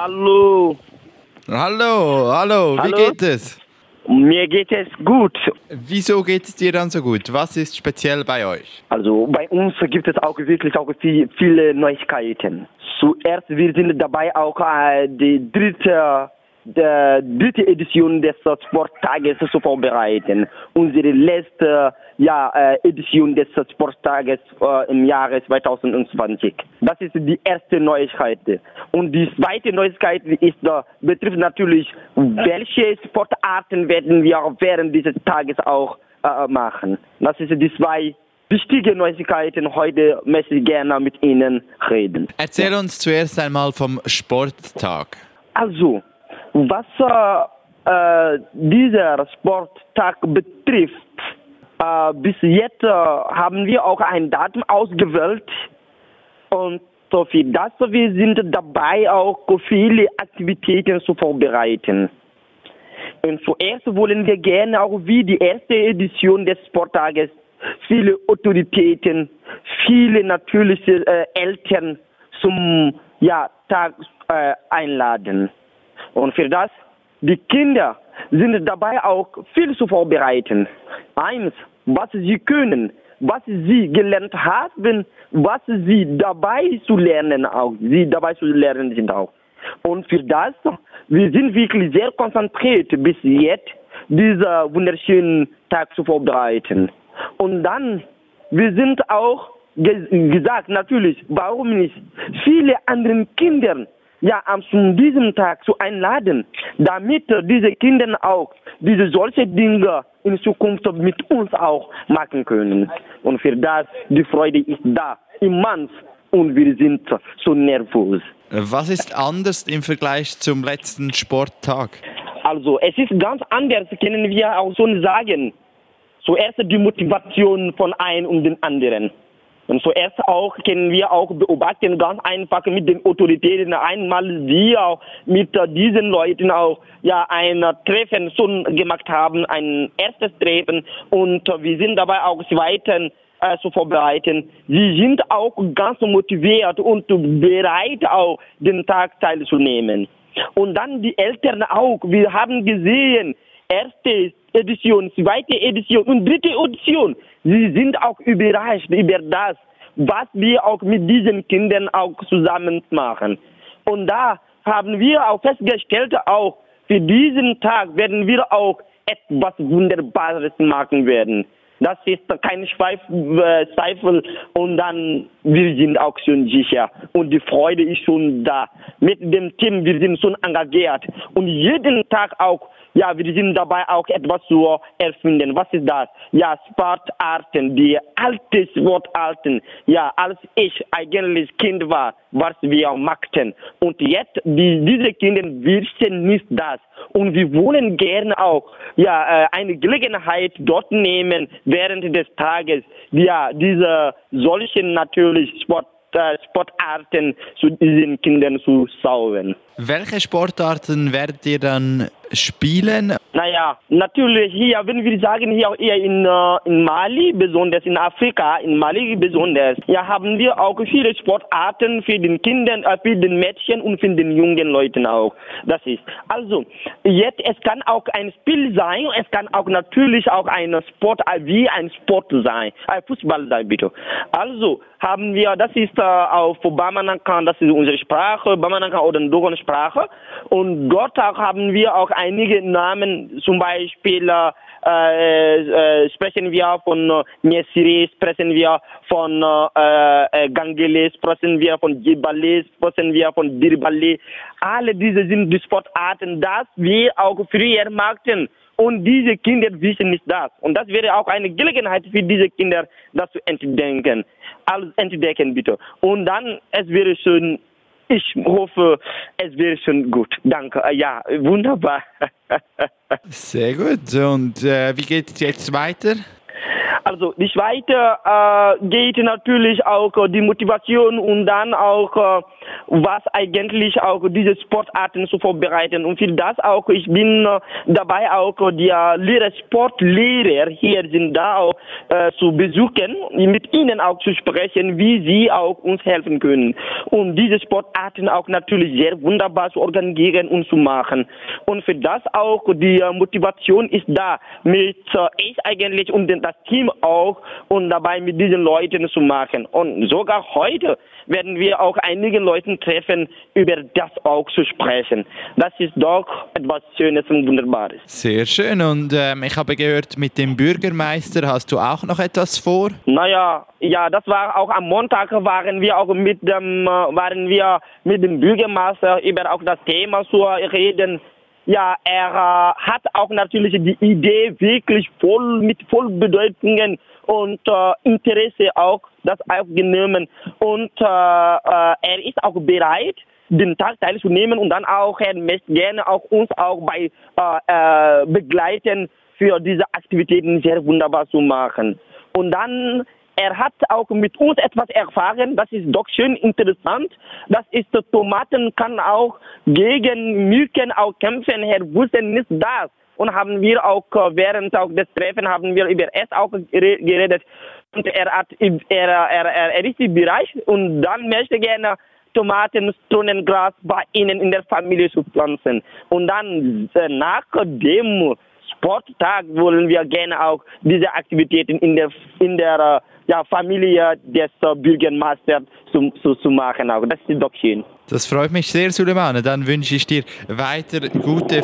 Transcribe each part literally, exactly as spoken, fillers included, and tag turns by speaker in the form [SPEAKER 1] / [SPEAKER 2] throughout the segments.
[SPEAKER 1] Hallo.
[SPEAKER 2] Hallo, hallo, wie
[SPEAKER 1] Hallo?
[SPEAKER 2] geht es?
[SPEAKER 1] Mir geht es gut.
[SPEAKER 2] Wieso geht es dir dann so gut? Was ist speziell bei euch?
[SPEAKER 1] Also bei uns gibt es auch wirklich auch viel, viele Neuigkeiten. Zuerst, wir sind dabei auch äh, die dritte, die dritte Edition des Sporttages zu vorbereiten. Unsere letzte ja, äh, Edition des Sporttages äh, im Jahre zwanzig zwanzig. Das ist die erste Neuigkeit. Und die zweite Neuigkeit ist, äh, betrifft natürlich, welche Sportarten werden wir während dieses Tages auch äh, machen. Das sind die zwei wichtige Neuigkeiten. Heute möchte ich gerne mit Ihnen reden.
[SPEAKER 2] Erzähl uns zuerst einmal vom Sporttag.
[SPEAKER 1] Also, was äh, dieser Sporttag betrifft, äh, bis jetzt äh, haben wir auch ein Datum ausgewählt und so für das wir sind dabei auch viele Aktivitäten zu vorbereiten. Und zuerst wollen wir gerne auch wie die erste Edition des Sporttages viele Autoritäten, viele natürliche äh, Eltern zum ja, Tag äh, einladen. Und für das, die Kinder sind dabei auch viel zu vorbereiten. Eins, was sie können, was sie gelernt haben, was sie dabei zu lernen auch, sie dabei zu lernen sind auch. Und für das, wir sind wirklich sehr konzentriert bis jetzt, diesen wunderschönen Tag zu vorbereiten. Und dann, wir sind auch ge- gesagt, natürlich, warum nicht, viele andere Kinder ja, zu diesem Tag zu einladen, damit diese Kinder auch diese solche Dinge in Zukunft mit uns auch machen können. Und für das, die Freude ist da, immens, und wir sind so nervös.
[SPEAKER 2] Was ist anders im Vergleich zum letzten Sporttag?
[SPEAKER 1] Also, es ist ganz anders, können wir auch so sagen. Zuerst die Motivation von einem und den anderen. Und zuerst auch können wir auch beobachten, ganz einfach mit den Autoritäten, einmal wir auch mit diesen Leuten auch ja ein Treffen schon gemacht haben, ein erstes Treffen, und wir sind dabei auch zweiten äh, zu vorbereiten. Sie sind auch ganz motiviert und bereit auch den Tag teilzunehmen. Und dann die Eltern auch, wir haben gesehen, erste Edition, zweite Edition und dritte Edition. Sie sind auch überrascht über das, was wir auch mit diesen Kindern auch zusammen machen. Und da haben wir auch festgestellt, auch für diesen Tag werden wir auch etwas Wunderbares machen werden. Das ist kein Zweifel, und dann wir sind auch schon sicher und die Freude ist schon da. Mit dem Team, wir sind schon engagiert und jeden Tag auch, ja, wir sind dabei auch etwas zu erfinden. Was ist das? Ja, Sportarten, die alte Sportarten. Ja, als ich eigentlich Kind war, was wir machten. Und jetzt, die, diese Kinder wissen nicht das. Und wir wollen gerne auch ja, eine Gelegenheit dort nehmen, während des Tages, ja, diese solchen natürlich Sport, äh, Sportarten zu diesen Kindern zu saugen.
[SPEAKER 2] Welche Sportarten werdet ihr dann spielen?
[SPEAKER 1] Naja, natürlich hier, wenn wir sagen, hier eher in, äh, in Mali, besonders in Afrika, in Mali besonders, ja, haben wir auch viele Sportarten für den Kindern, äh, für den Mädchen und für den jungen Leuten auch. Das ist. Also, jetzt, es kann auch ein Spiel sein, es kann auch natürlich auch ein Sport, äh, wie ein Sport sein, ein Fußball sein, bitte. Also, haben wir, das ist äh, auf Bamanankan, das ist unsere Sprache, Bamanankan oder Dogon-Sprache, und dort auch haben wir auch einige Namen, zum Beispiel äh, äh, sprechen wir von äh, Nyesiri, sprechen wir von äh, Gangele, sprechen wir von Jibale, sprechen wir von Dirbale. Alle diese sind die Sportarten, das wir auch früher machten. Und diese Kinder wissen nicht das. Und das wäre auch eine Gelegenheit für diese Kinder, das zu entdecken. Alles entdecken, bitte. Und dann, es wäre schön, ich hoffe, es wäre schon gut. Danke. Ja, wunderbar.
[SPEAKER 2] Sehr gut. Und äh, wie geht es jetzt weiter?
[SPEAKER 1] Also die zweite äh, geht natürlich auch äh, die Motivation und dann auch äh, was eigentlich auch diese Sportarten zu vorbereiten. Und für das auch, ich bin äh, dabei auch äh, die äh, Lehrer, Sportlehrer hier sind da auch äh, zu besuchen, mit ihnen auch zu sprechen, wie sie auch uns helfen können. Und diese Sportarten auch natürlich sehr wunderbar zu organisieren und zu machen. Und für das auch die äh, Motivation ist da, mit äh, ich eigentlich und das Team auch und dabei mit diesen Leuten zu machen. Und sogar heute werden wir auch einigen Leuten treffen, über das auch zu sprechen. Das ist doch etwas Schönes und Wunderbares.
[SPEAKER 2] Sehr schön. Und ähm, ich habe gehört, mit dem Bürgermeister hast du auch noch etwas vor?
[SPEAKER 1] Naja, ja, das war auch am Montag, waren wir auch mit dem, waren wir mit dem Bürgermeister über auch das Thema zu reden. Ja, er äh, hat auch natürlich die Idee wirklich voll mit voll Bedeutungen und äh, Interesse auch das aufgenommen und äh, äh, er ist auch bereit, den Tag teilzunehmen und dann auch er möchte gerne auch uns auch bei äh, äh, begleiten für diese Aktivitäten sehr wunderbar zu machen. Und dann er hat auch mit uns etwas erfahren, das ist doch schön interessant. Das ist, Tomaten kann auch gegen Mücken auch kämpfen. Er wusste nicht das. Und haben wir auch während auch des Treffens haben wir über es auch geredet. Und er hat, er, er, er, er ist bereit und dann möchte gerne Tomaten, Stronengras bei ihnen in der Familie zu pflanzen. Und dann nach dem Sporttag wollen wir gerne auch diese Aktivitäten in der in der ja, Familie des Bürgermeisters zu, zu, zu machen. Auch. Das ist doch schön.
[SPEAKER 2] Das freut mich sehr, Sulemana. Dann wünsche ich dir weiter gute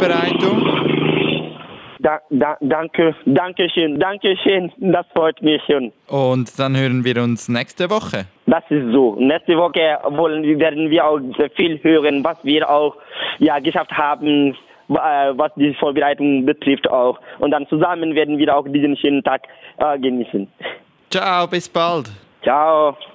[SPEAKER 2] Vorbereitung.
[SPEAKER 1] Da, da, danke, danke schön, danke schön. Das freut mich schon.
[SPEAKER 2] Und dann hören wir uns nächste Woche.
[SPEAKER 1] Das ist so. Nächste Woche wollen, werden wir auch viel hören, was wir auch ja, geschafft haben, was die Vorbereitung betrifft auch. Und dann zusammen werden wir auch diesen schönen Tag äh, genießen.
[SPEAKER 2] Ciao, bis bald.
[SPEAKER 1] Ciao.